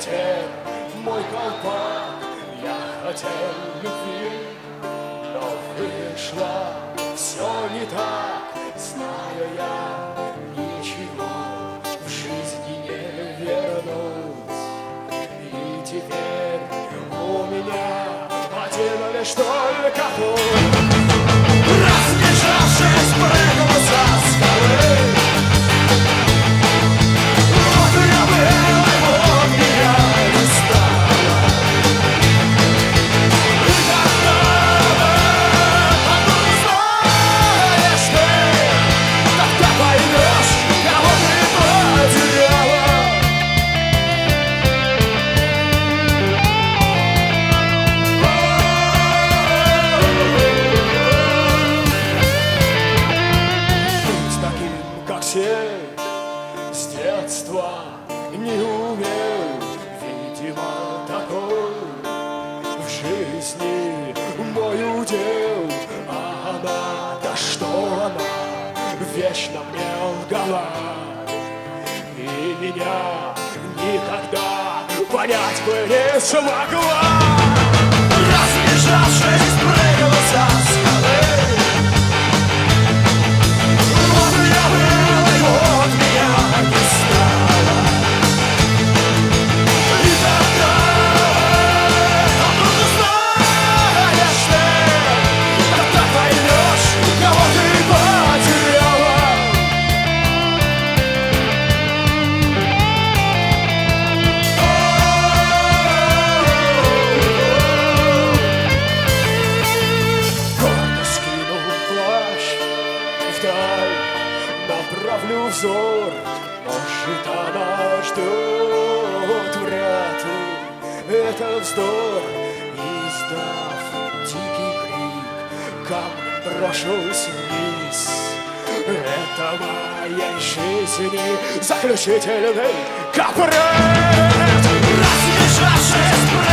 ветер, мой колпак, я хотел любви, но вышло все не так. Знаю я, ничего в жизни не вернуть. И теперь у меня один лишь только путь. Разбежавшись, прыгнул со скалы. Вот я был, и вот меня не стало. И когда потом знаешь ты, тогда поймешь, кого ты потеряла. Быть таким, как все, с детства не умел, видимо, такой в жизни мой удел. А она, да что она, вечно мне лгала, и меня никогда понять бы не смогла. Разбежавшись, прыгала со скалы. Вот я был, и вот меня не стало. И тогда вдруг узнаешь ты, тогда поймешь, кого ты потеряла. Гордо скинул плащ вдаль, направлю взор, может, она ждет, вряд ли это вздор. Издав дикий крик, камнем брошусь вниз. Это моей жизни заключительный капрет. Разбежавшись,